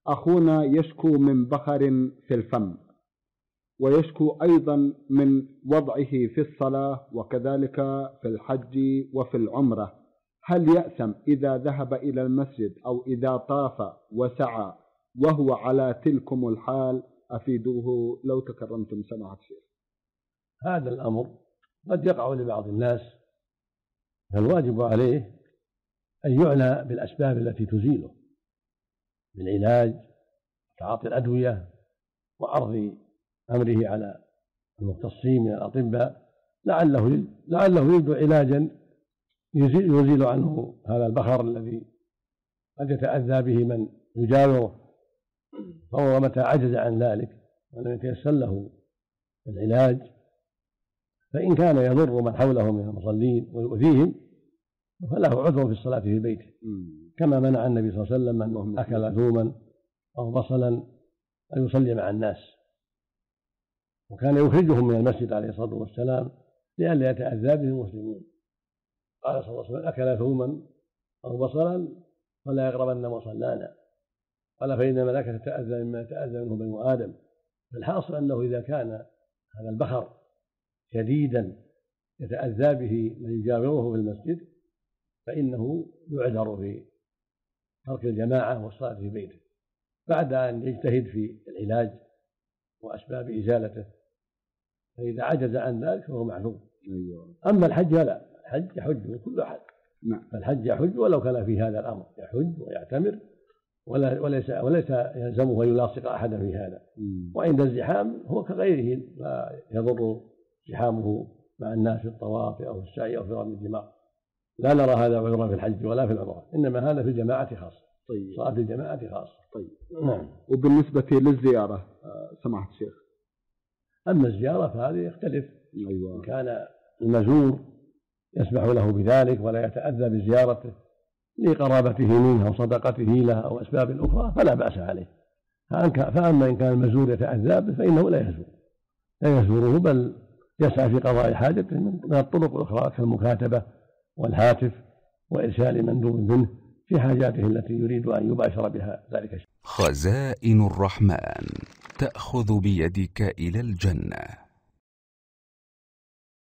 أخونا يشكو من بخر في الفم، ويشكو أيضا من وضعه في الصلاة وكذلك في الحج وفي العمرة. هل يأثم إذا ذهب إلى المسجد أو إذا طاف وسعى وهو على تلكم الحال؟ أفيدوه لو تكرمتم سماحة الشيخ. هذا الأمر قد يقع لبعض الناس، فالواجب عليه أن يعنى بالأسباب التي تزيله بالعلاج، تعاطي الأدوية، وعرض أمره على المختصين من الأطباء لعله يجد علاجا يزيل عنه هذا البخر الذي قد يتأذى به من يجاوره. فهو متى عجز عن ذلك ولم يتيسر له العلاج، فإن كان يضر من حوله من المصلين ويؤذيهم فله عذر في الصلاة في بيته، كما منع النبي صلى الله عليه وسلم من أكل ثوما أو بصلا أن يصلي مع الناس، وكان يخرجهم من المسجد عليه الصلاة والسلام لئلا يتأذى به المسلمون. قال صلى الله عليه وسلم: أكل ثوما أو بصلا فلا يقربن مصلانا. قال: فإن الملائكة تتأذى مما يتأذى منه بنو آدم. فالحاصل أنه إذا كان هذا البخر شديدا يتأذى به من يجاوره في المسجد فإنه يعذر في ترك الجماعة والصلاة في بيته بعد أن يجتهد في العلاج وأسباب إزالته، فإذا عجز عن ذلك فهو معذور. أما الحج لا، الحج يحج وكل أحد، فالحج يحج ولو كان في هذا الأمر، يحج ويعتمر وليس يلزمه أن يلاصق أحدا في هذا. وعند الزحام هو كغيره، لا يضر زحامه مع الناس في الطواف أو في السعي أو في رمي الجمار. لا نرى هذا عذرا في الحج ولا في العمرة، إنما هذا في الجماعة خاصة. طيب. صلاة الجماعة خاصة. طيب. نعم. وبالنسبة للزيارة سماحة الشيخ؟ أما الزيارة فهذه يختلف. أيوة. إن كان المزور يسمح له بذلك ولا يتأذى بزيارته لقرابته منه أو صدقته له أو أسباب أخرى فلا بأس عليه. فأما إن كان المزور يتأذى به فإنه لا يزوره، بل يسعى في قضاء حاجته من الطرق الأخرى كالمكاتبة والهاتف وإرسال مندوب منه في حاجاته التي يريد أن يباشر بها ذلك الشيء. خزائن الرحمن تأخذ بيدك إلى الجنة.